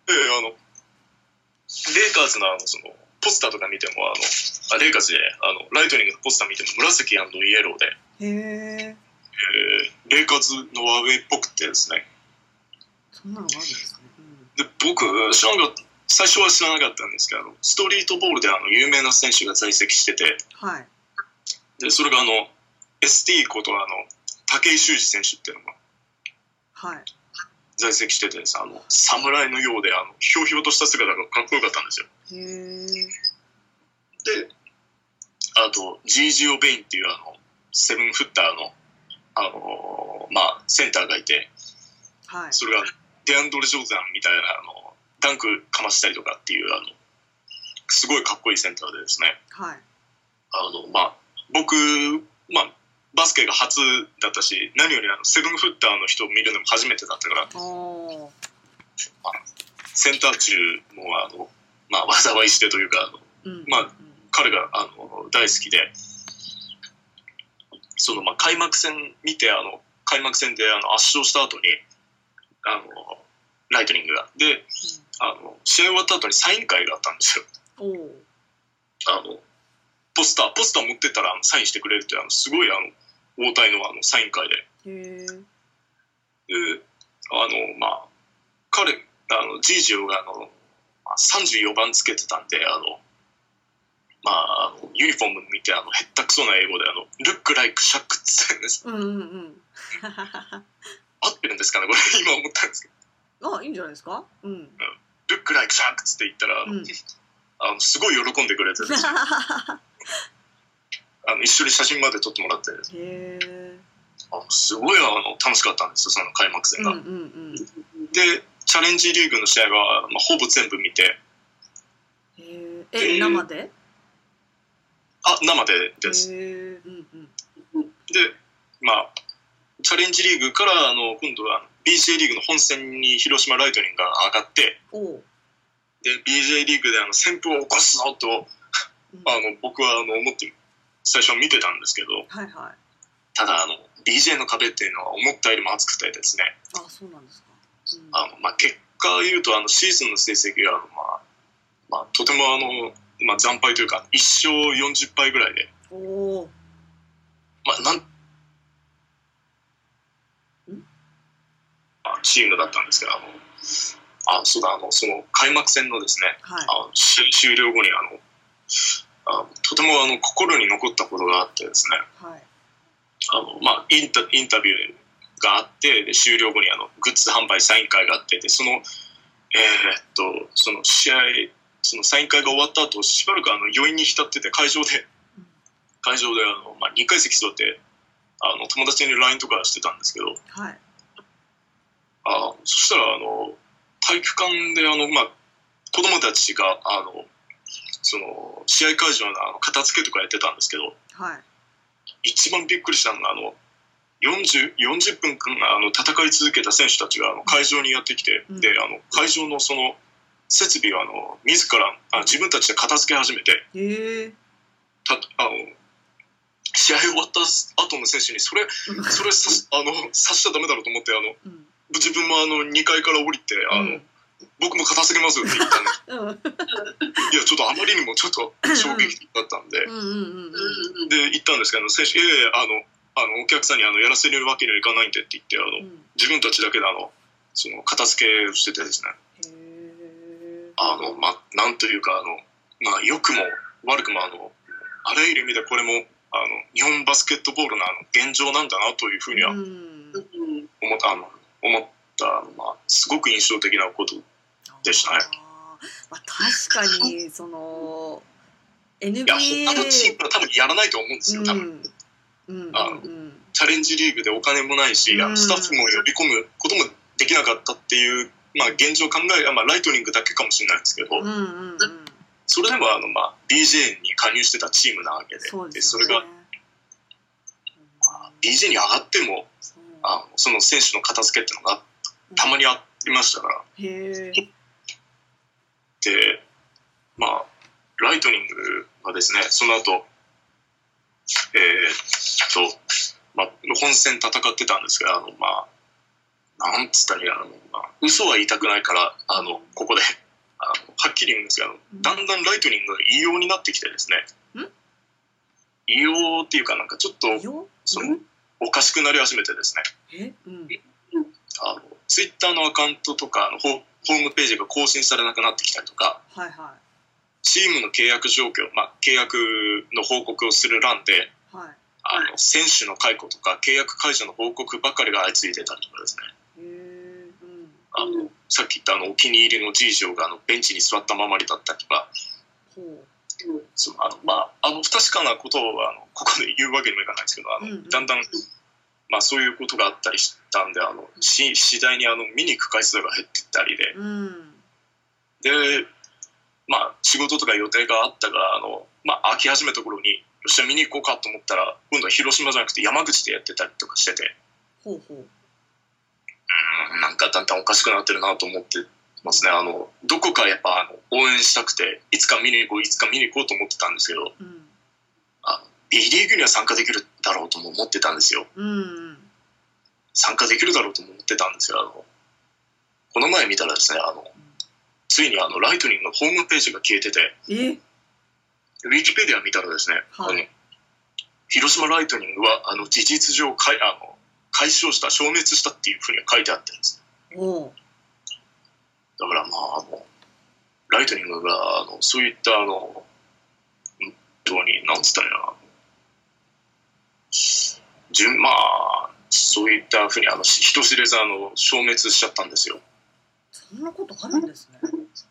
カーズのそのポスターとか見てもレイカーズでライトニングのポスター見ても紫&イエローで、 へえ。 レイカーズのアウェイっぽくてですね。 そんなのがあるんですね。 で僕最初は知らなかったんですけど、ストリートボールで有名な選手が在籍してて、はい、でそれがST こと武井修司選手っていうのが、はい、在籍してて、侍のようでひょうひょうとした姿がかっこよかったんですよ。であとジージオ・ベインっていうセブンフッターのまあセンターがいて、はい、それがデアンドレ・ジョーザンみたいなダンクかましたりとかっていうすごいかっこいいセンターでですね、はい、まあ僕、まあ、バスケが初だったし、何よりセブンフッターの人を見るのも初めてだったから、センター中もまあ、災いしてというかまあ、彼が大好きで、まあ、開幕戦見て開幕戦で圧勝した後にライトニングがで試合終わった後にサイン会があったんですよ。ポスター持ってったらサインしてくれるってすごい大体のサイン会で、まあ彼ジージオが34番つけてたんでまあユニフォーム見てへったくそな英語でlook like Shaq って言ってるんです。合ってるんですかねこれ今思ったんですけど。 いいんじゃないですか。 look like Shaq って言ったらすごい喜んでくれてるんですよ。一緒に写真まで撮ってもらって、すごい楽しかったんですよ、その開幕戦が。でチャレンジリーグの試合は、まあ、ほぼ全部見て。 生で？ 生でです。でまあチャレンジリーグから今度はBJ リーグの本戦に広島ライトニングが上がって、で BJ リーグで旋風を起こすぞと僕は思って最初は見てたんですけど、はいはい、ただBJ の壁っていうのは思ったよりも厚くてですね。 そうなんですか。 まあ、結果言うとシーズンの成績がまあ、とてもまあ、惨敗というか1勝40敗ぐらいで、まあ、チームだったんですけどそうだその開幕戦のですね、はい、終了後にとても心に残ったことがあってですね、はい、まあ、インタビューがあってで終了後にグッズ販売サイン会があってでその試合そのサイン会が終わった後しばらく余韻に浸ってて会場でまあ、2階席座って友達に LINE とかしてたんですけど、はい、そしたら体育館でまあ、子供たちがその試合会場の片付けとかやってたんですけど、はい、一番びっくりしたのが40分間戦い続けた選手たちが会場にやってきて、で会場のその設備を自ら自分たちで片付け始めて、試合終わった後の選手にそれさしちゃダメだろうと思って自分も2階から降りて僕も片付けますよって言ったんですいやちょっとあまりにもちょっと衝撃的だったんでで言ったんですけど選手お客さんにやらせるわけにはいかないんでって言って自分たちだけでその片付けをしててですね、まあなんというかまあ良くも悪くもあらゆる意味でこれも日本バスケットボールの現状なんだなというふうには思った、すごく印象的なことでしたね。 まあ、確かにその NBA いや他のチームは多分やらないと思うんですよ、多分。チャレンジリーグでお金もないし、スタッフも呼び込むこともできなかったっていう、現状考え、ライトニングだけかもしれないですけど、それでもBJ に加入してたチームなわけで、それが、BJ に上がっても、その選手の片付けっていうのがたまにありましたから。で、ライトニングはですね、その後、本戦戦ってたんですが、なんつったらいい嘘は言いたくないから、ここで、はっきり言うんですが、だんだんライトニングが異様になってきてですね、異様っていうか、なんかちょっと、おかしくなり始めてですね、ツイッターのアカウントとかホームページが更新されなくなってきたりとか、チームの契約状況、契約の報告をする欄で、選手の解雇とか契約解除の報告ばかりが相次いでたりとかですね、さっき言ったお気に入りのGジョーがベンチに座ったままにだったりとか、不確かなことをここで言うわけにもいかないんですけど、だんだん、そういうことがあったりしたんで、次第に見に行く回数が減っていったりで、で、仕事とか予定があったから飽き始めた頃によっしゃ見に行こうかと思ったら、今度は広島じゃなくて山口でやってたりとかしてて、なんかだんだんおかしくなってるなと思ってますね。どこかやっぱ応援したくて、いつか見に行こうと思ってたんですけど、B リーグには参加できるだろうとも思ってたんですよ。参加できるだろうとも思ってたんですが、この前見たらですね、ついにライトニングのホームページが消えてて、ウィキペディア見たらですね、広島ライトニングは事実上解消した、消滅したっていうふうには書いてあってるんです。だからライトニングがそういった本当になんつったらいいな、そういったふうに人知れず消滅しちゃったんですよ。 そんなことあるんですね。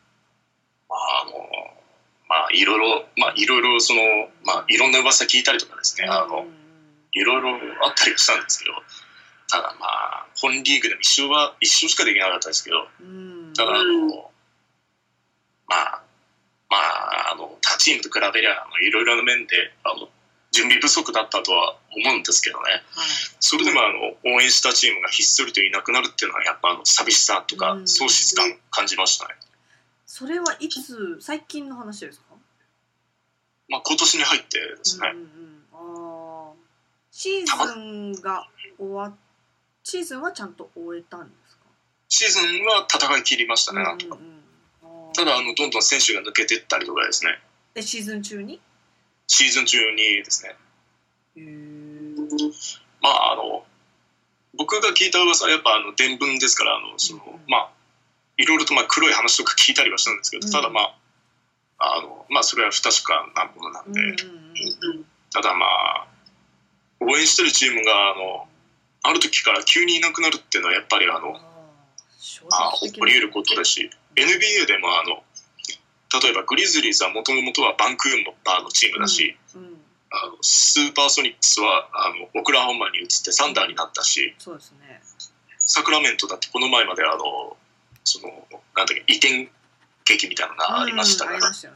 いろいろいろんな噂聞いたりとかですね、いろいろあったりはしたんですけど、ただ本リーグでも一勝しかできなかったですけど、ただ他チームと比べりゃいろいろな面で準備不足だったとは思うんですけどね、それでも応援したチームがひっそりといなくなるっていうのはやっぱ寂しさとか喪失感感じましたね。 それはいつ、最近の話ですか？ 今年に入ってですね。 シーズンがシーズンはちゃんと終えたんですか？ シーズンは戦い切りましたね、なんとか。ただどんどん選手が抜けていったりとかですね。 シーズン中にですね。僕が聞いた噂はやっぱ伝聞ですからいろいろと黒い話とか聞いたりはしたんですけど、ただそれは不確かなものなんで、ただ応援してるチームがある時から急にいなくなるっていうのはやっぱり起こり得ることだし、 NBA でも例えばグリズリーズはもともとはバンクーバーのチームだし、スーパーソニックスはオクラホマに移ってサンダーになったし、 そうですね、 サクラメントだってこの前まで移転劇みたいなのがありましたから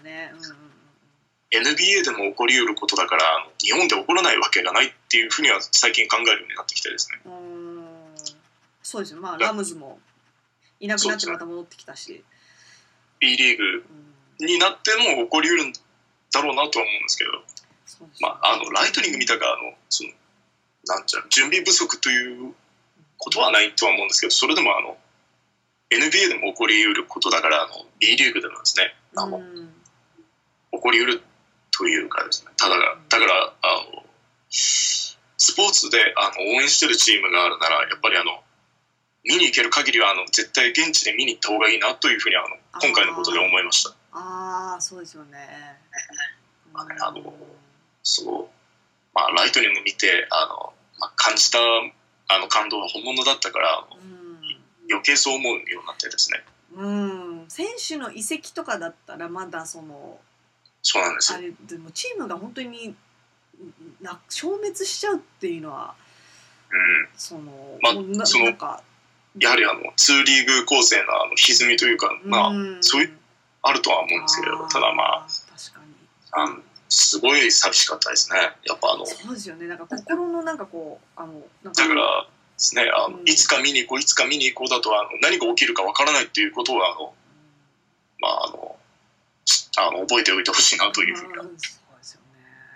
、NBA でも起こりうることだから日本で起こらないわけがないっていうふうには最近考えるようになってきてですね。 そうですよ、ラムズもいなくなってまた戻ってきたし、 B リーグになっても起こりうるんだろうなとは思うんですけど、ライトニングみたいな準備不足ということはないとは思うんですけど、それでもNBA でも起こりうることだからB リーグでもですね起こりうるというかですね、だからスポーツで応援してるチームがあるならやっぱり見に行ける限りは絶対現地で見に行った方がいいなというふうに今回のことで思いました。 そうですよね。 ライトニング見て感じた感動は本物だったから、 余計そう思うようになってですね。 選手の移籍とかだったらまだそうなんですよ。 あれでもチームが本当に消滅しちゃうっていうのは、なんかやはり2リーグ構成の歪みというか、そういうあるとは思うんですけど、ただ確かにすごい寂しかったですね。やっぱそうですよね。なんか心のなんかこうだからですね、いつか見に行こういつか見に行こうだと何が起きるかわからないっていうことを覚えておいてほしいなというふうには。 そうですよ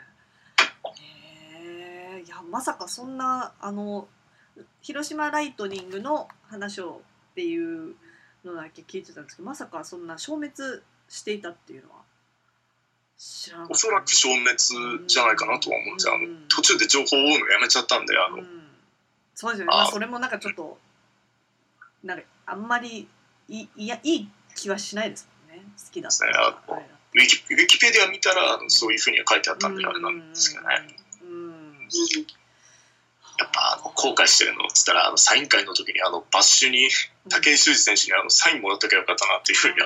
ね。いやまさかそんな広島ライトニングの話をっていうのだけ聞いてたんですけど、まさかそんな消滅していたっていうのは知らなかった。 おそらく消滅じゃないかなとは思うんですよ。途中で情報を追うのやめちゃったんでそうですよね。それもなんかちょっとなんかあんまりいい気はしないですもんね。好きだったら、 ウィキペディア見たらそういうふうには書いてあったんであれなんですけどね。やっぱ後悔してるのっつったらサイン会の時にバッシュに武井修司選手にサインもらっときゃよかったなっていうふうには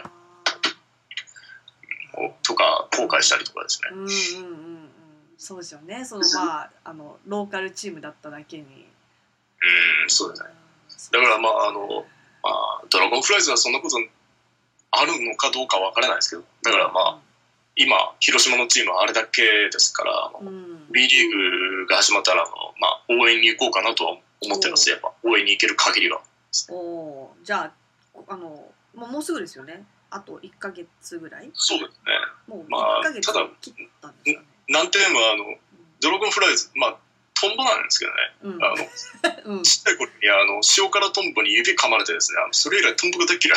とか後悔したりとかですね。 そうですよね。ローカルチームだっただけに。 そうですね。だからドラゴンフライズはそんなことあるのかどうかわからないですけど、だから今広島のチームはあれだけですから、B リーグが始まったら応援に行こうかなとは思ってます。やっぱ応援に行ける限りは。 じゃあもうすぐですよね。あと1ヶ月ぐらい。 そうですね。 もう1ヶ月切ったんですかね。 難点はドラゴンフライズトンボなんですけどね。ちっちゃい頃に塩辛トンボに指噛まれてですね、それ以来トンボが大嫌いです。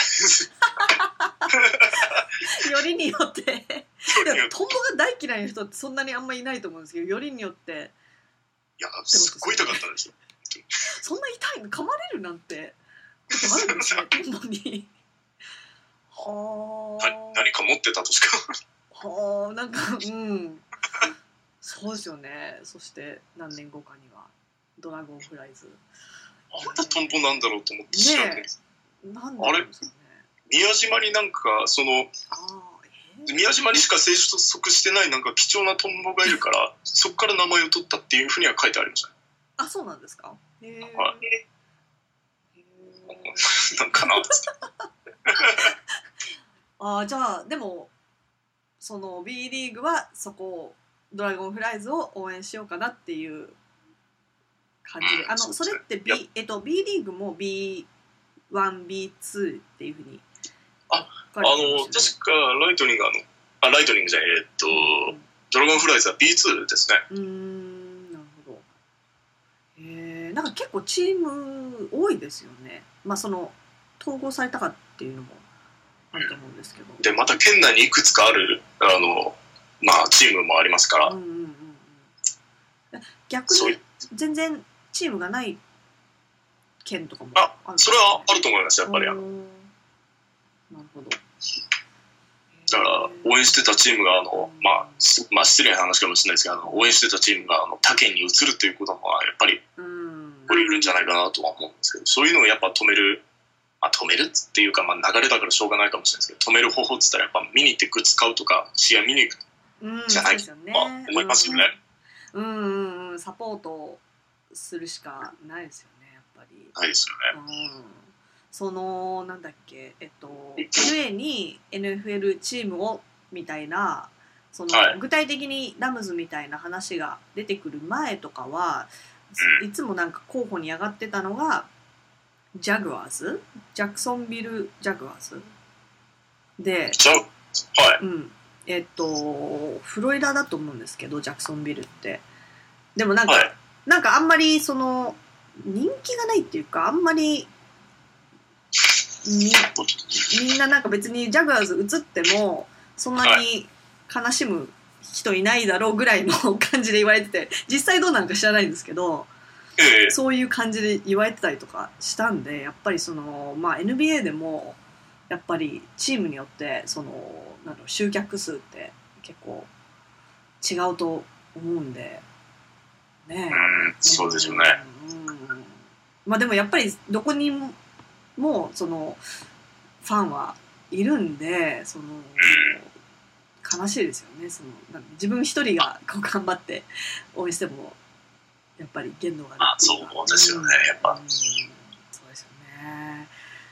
よりによってトンボが大嫌いな人ってそんなにあんまりいないと思うんですけど、よりによっていやすっごい痛かったんですよ。 そんな痛いの噛まれるなんてあるんですね、トンボに。 何か持ってたとしか。 なんかそうですよね。そして何年後かにはドラゴンフライズ。 またトンボなんだろうと思って調べて、 あれ宮島に宮島にしか生息してない貴重なトンボがいるからそこから名前を取ったっていうふうには書いてありました。 そうなんですか。 なんかなってじゃあでもB リーグはそこをドラゴンフライズを応援しようかなっていう感じで、それって B リーグも B1、B2 っていうふうに確かライトニングじゃないドラゴンフライズは B2 ですね。 なるほど。なんか結構チーム多いですよね。統合されたかっていうのもあると思うんですけど、 でまた県内にいくつかあるチームもありますから、 逆に全然チームがない県とかもある、それはあると思います。やっぱりなるほど。 だから応援してたチームが失礼な話かもしれないですけど応援してたチームが他県に移るということもやっぱり起こりうるんじゃないかなとは思うんですけど、そういうのをやっぱ止めるっていうか流れだからしょうがないかもしれないですけど、止める方法っつったらやっぱ見に行ってグッズ買うとか試合見に行くじゃないかと思いますよね。 サポートするしかないですよね、やっぱり。 ないですよね。 なんだっけ、LA に NFL チームをみたいな具体的にラムズみたいな話が出てくる前とかは、いつも候補に上がってたのがジャクソンビルジャグワーズで、フロリダだと思うんですけど、ジャクソンビルって。でもなんかあんまり人気がないっていうか、あんまりみんな別にジャグワーズ移ってもそんなに悲しむ人いないだろうぐらいの感じで言われてて、実際どうなのか知らないんですけど、そういう感じで言われてたりとかしたんで、やっぱりNBA でもやっぱりチームによって集客数って結構違うと思うんでね。 そうですよね。 でもやっぱりどこにもそのファンはいるんで、その悲しいですよね。そのなんか自分一人がこう頑張って応援してもやっぱり限度があるっていうか。 そうですよね、やっぱ。 そうですよね。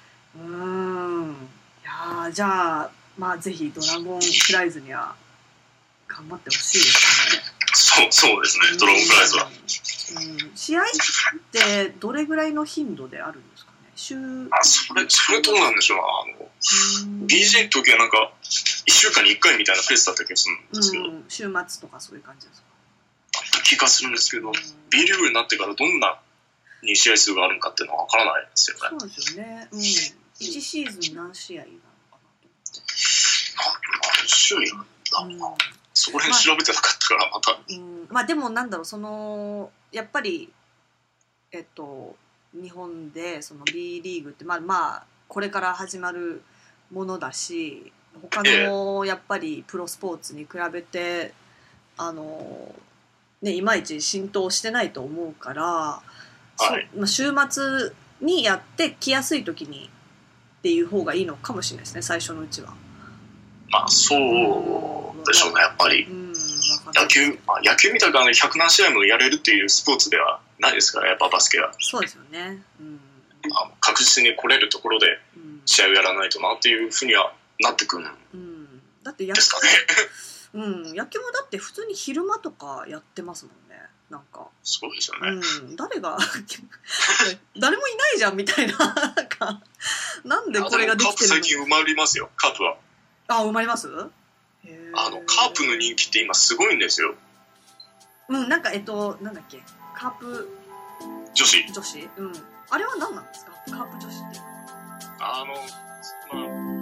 いやじゃあまあぜひドラゴンフライズには頑張ってほしいですね。 そうですね、ドラゴンフライズは。 試合ってどれぐらいの頻度であるんですかね。 それどうなんでしょう。BJ の時はなんか1週間に1回みたいなペースだった気がするんですけど、 週末とかそういう感じですか。 だった気がするんですけど、B リーグになってからどんなに試合数があるのかっていうのは分からないですよね。 そうですよね。1シーズン何試合なのかなと思って。 何試合なんだろうな。そこら辺調べてなかったからまた。 まあでもなんだろう、そのやっぱり日本でその B リーグってまあこれから始まるものだし、他のやっぱりプロスポーツに比べていまいち浸透してないと思うから、週末にやって来やすい時にっていう方がいいのかもしれないですね、最初のうちは。 まあそうでしょうね、やっぱり。野球みたいな100何試合もやれるっていうスポーツではないですから、やっぱバスケは。 そうですよね。 確実に来れるところで試合をやらないとなっていうふうにはなってくるだってですかね。 野球もだって普通に昼間とかやってますもんね。なんかそうですよね。 誰もいないじゃんみたいな。なんでこれができてるの。 カープ最近埋まりますよ、カープは。 埋まります？ カープの人気って今すごいんですよ。 なんかなんだっけ、カープ女子。 あれは何なんですか、カープ女子っていうのは。